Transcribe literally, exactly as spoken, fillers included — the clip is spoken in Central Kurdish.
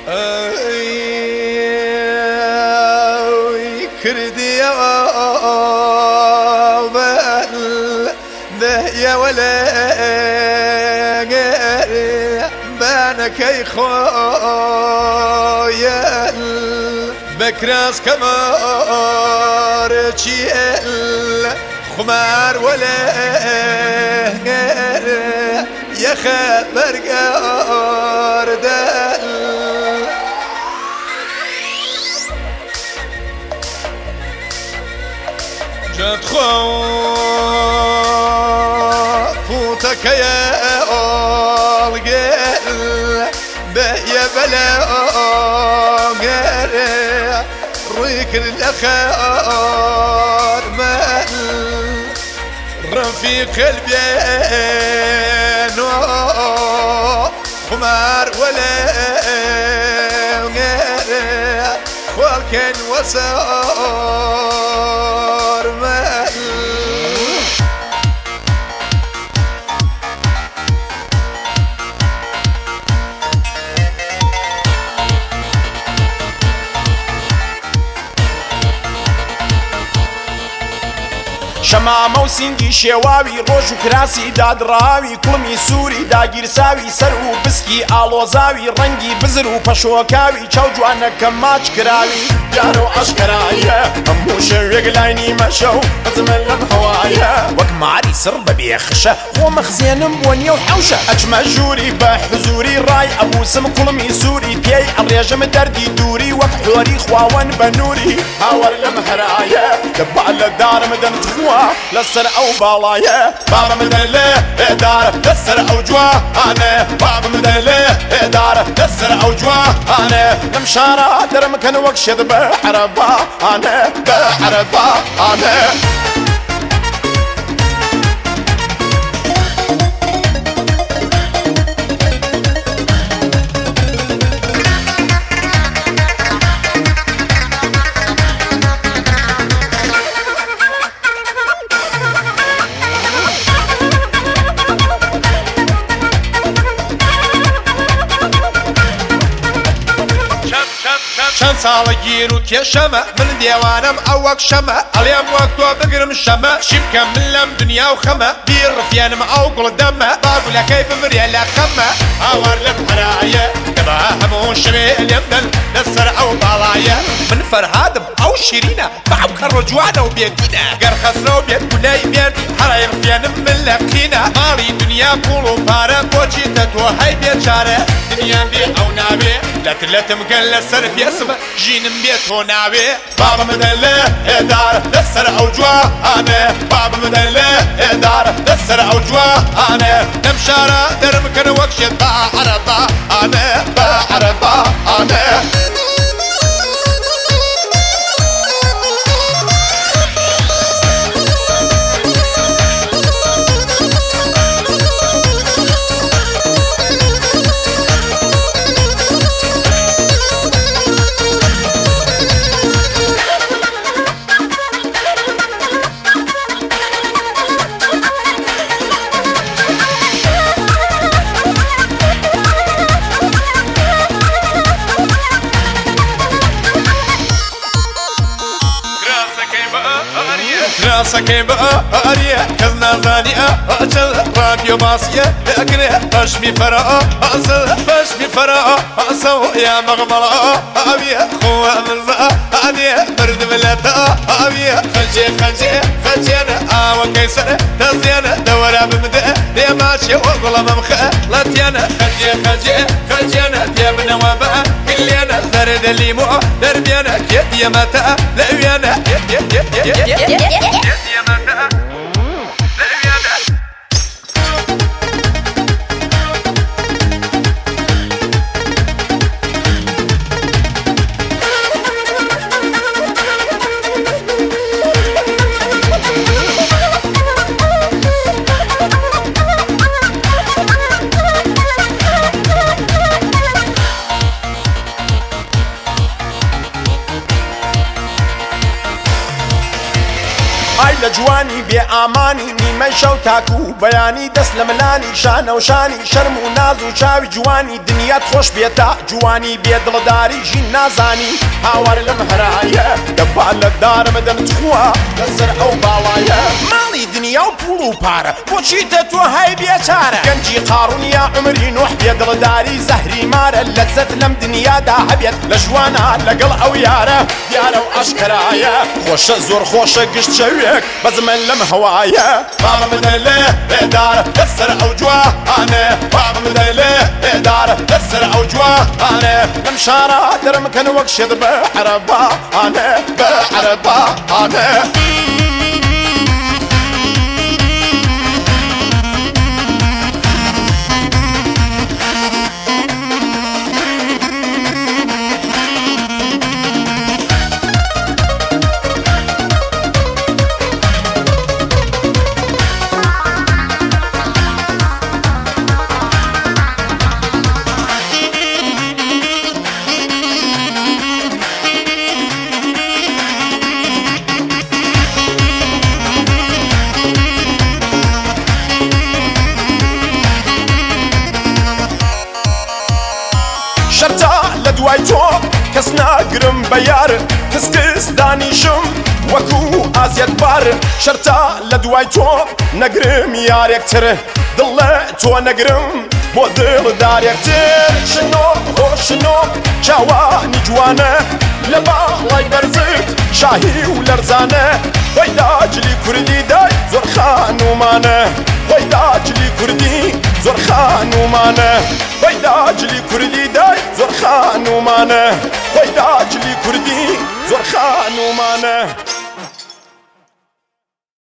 أي كردي يا بل ده يا ولا بانك يا خويا بكراس كمار تشيل خمار ولا يا خبر قردل جد خوفوتك يا القل بيا بلا ريك الأخار مال رفيق البيان خمار ولا خالكن وسار مال شەمامە و سینگی شێواوی ڕۆژ و کراسی دادڕاوی کوڵمی سووری داگیرساوی سەر و بسکی ئاڵۆزاوی ڕەنگی بزر و پەشۆکاوی چاو جوانەکە ماچ کراوی دیارە و ئەشکرایە هەموو شەوێک لای نیمەشە و بەزمە لەم هەوایە وەک ماری سڕ بەبێ خشە خۆمە خزێنم بۆ نیێ و حەوشە ئەچمە ژووری بە حزوری ڕای ئەبوسم کوڵمی سووری پێی ئەڕێژم دەردی دووری وەک حۆری خواوەن بە نووری هاوەر لەم هەرایە دەبا لە دارم دەنتخوا لەسەر ئەو باڵایە بابم بدەن لێ ئێدارە لەسەر ئەو جوانە بابم بدەن لێ ئێدارە لەسەر ئەو جوانە لەم شارە دەرمکەن وەک شێت بە عەرەبانە بە عەرەبانە چەند ساڵە گیر و کێشەمە من دێوانم ئەو وەک شەمە ئەڵێم وەک تۆ بگرم شەمە چی بکەم من لەم دنیا و خەمە بیر ڕفێنم ئەو گوڵدەمە باگولەکەی بمرێ لە خەمە هاوار لەم هەرایە دەبا هەموو شوێ لێم دەن لەسەر ئەو باڵایە من فەرهادم ئەو شیرینە بەعو کەڕۆ جوانە و بێدینە گەر خەسرە و بێت گولەی مێردی هەڕای ڕفێنم من لە قینە ماڵی دنیا پوڵ و پارە بۆچیتە تۆ هەی بێچارە دنیام بێ ئەو نابێ لەت لەتم گەن لەسەر پێسمە ژینم بێت تۆ ناوێ بابم بدەن لێ ئێدارە لەسەر ئەو جوانە بابم بدەن لێ ئێدارە لەسەر ئەو جوانە لەم شارە دەرمکەن وەک شێت بە عەرەبانە بە عەرەبانە سەکەی بە ئاریە کەس نازانی ئەچەل ڕادیۆ باسیە ئەکرێ بەشمی فەرە ئەسە بەشمی فەرە ئەسە و یا مەغمەڵە ئاویە خۆوە مرزە ئانێ بردم لەتە ئاویە خەنجێ خەنجێ خەنجێنە ئاوەکەی سەرە دەستێنە دەوەرە بمدە دێماچێ وە گوڵەمەم خە لەتێنە خەنجێ خەنجێ خەنجێنە دێبنەوە بە گلێنە زەردە لیمۆ دەربێنە کێ دیەمەتە لەوێنە لە جوانی بێ ئامانی نیمەی شەو تاکو و بەیانی دەست لە ملانی شانە و شانی شەرم و ناز و چاوی جوانی دنیات خۆش بێتە جوانی بێ دڵداری ژین نازانی هاوار لەم هەرایە دەبا لە دارمە دەمتخوا لەسەر ئەو باڵایە ماڵی دنیا و پوڵ و پارە بۆچیتە تۆ هەی بێچارە گەنجی قاڕون یا عمری نوح بێ دڵداری زەهری مارە لەزەت لەم دنیادا هەبێت لە ژوانە لەگەڵ ئەو یارە دیارە و ئاشکرایە خۆشە زۆر خۆشە گشت شەوێک بەزمن لەم هەوایە بابە منە لێ بێدارە لەسەر ئەو جوانە بابە منە لێ بێدارە لەسەر ئەو جوانە لەم شارە دەرمکەن وەک شێت بە عەرەبانە بە عەرەبانە شەرتا لە دوای تۆ کەس ناگرم بە یار کەس کەس دانیشم وەکو ئازیەت بار شەرتا لە دوای تۆ نەگرم یارێکتر دڵ لە تۆ نەگرم بۆ دڵدارێکتر شنۆ بۆ شنۆ چاوانی جوانە لە باڵای بەرزت شاهی و لەرزانە خۆی داجلی کوردی دای زۆر خانومانە خۆی داجلی کوردی زۆر خانومانە خۆی داجلی کوردی دای زۆر خانومانە خۆی داجلی کوردی زۆر خانومانە